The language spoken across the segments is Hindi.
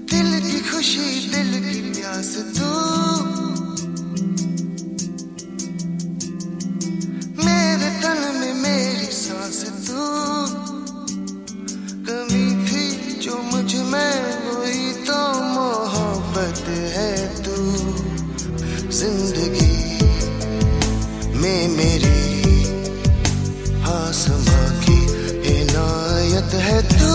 दिल की खुशी दिल की प्यास तू, मेरे तन में मेरी सांस तू, कमी थी जो मुझ में वही तो मोहब्बत है तू। जिंदगी में मेरी आसमां की इनायत है तू।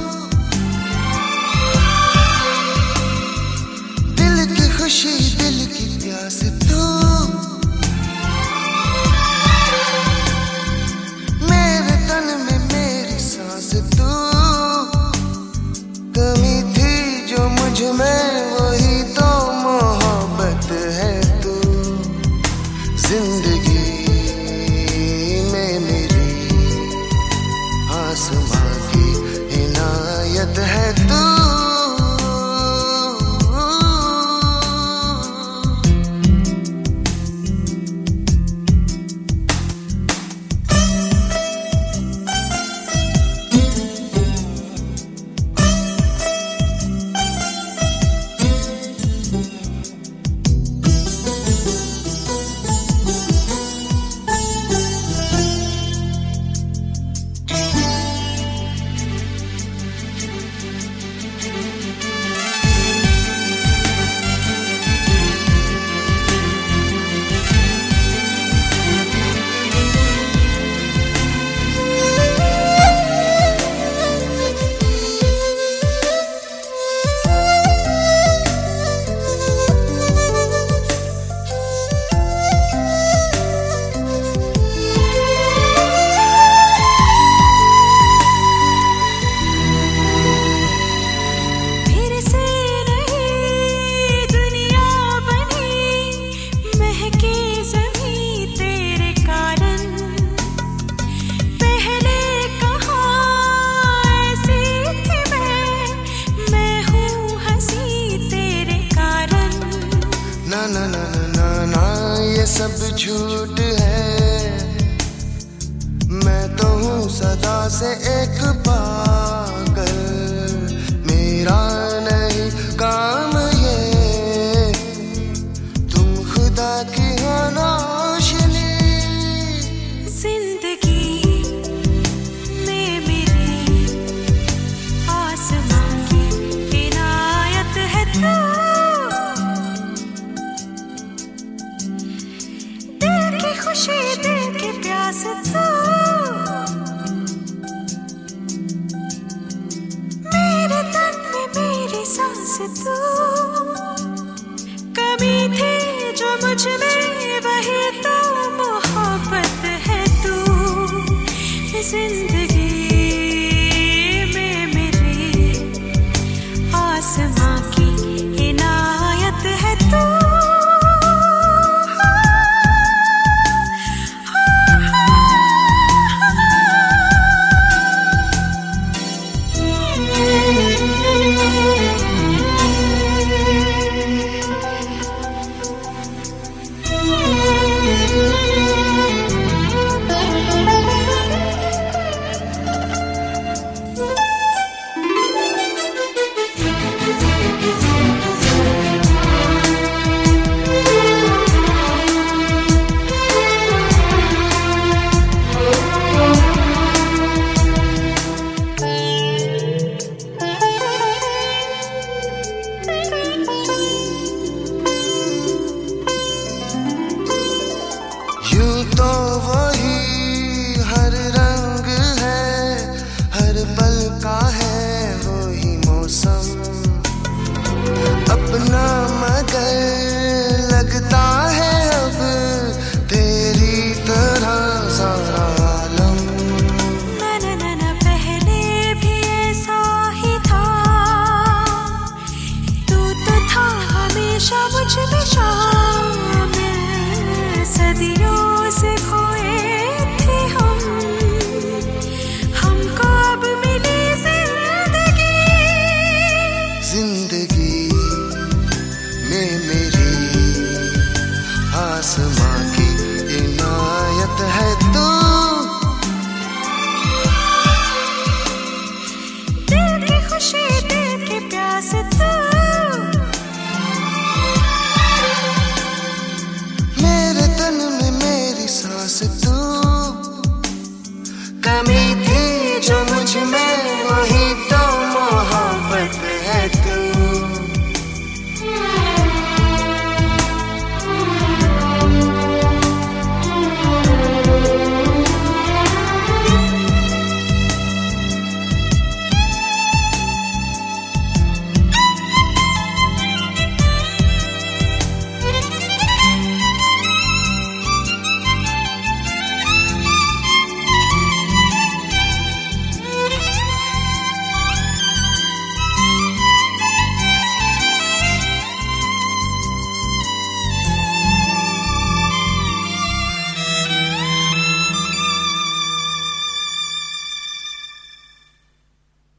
दिल की खुशी दिल की प्यास तू, मेरे तन में मेरी सांस तू, कमी थी जो मुझ में वही तो मोहब्बत है तू। जिंदगी में मेरी आसमां की इनायत है तू। ना ना ना ना ना ये सब झूठ है, मैं तो हूँ सदा से एक पागल। मेरा नहीं काम ये, तुम खुदा की हो रोशनी। जिंदगी में मेरी आसमां की इनायत है तू। खुशी दिल की प्यास तू, मेरे तन में मेरी सांस तू, कमी थी जो मुझ में वही तो मोहब्बत है तू। जिंदगी में मेरी आसमां की इनायत है तू। तो वही हर रंग है, हर पल का है वही मौसम अपना, मगर लगता है अब तेरी तरह सारा आलम। ना ना ना ना पहले भी ऐसा ही था, तू तो था हमेशा मुझ में शामिल। सदियों से खोए थे हम, हमको अब मिली जिंदगी। जिंदगी में मेरी आसमां की इनायत है तू। दिल की खुशी दिल की प्यास तू,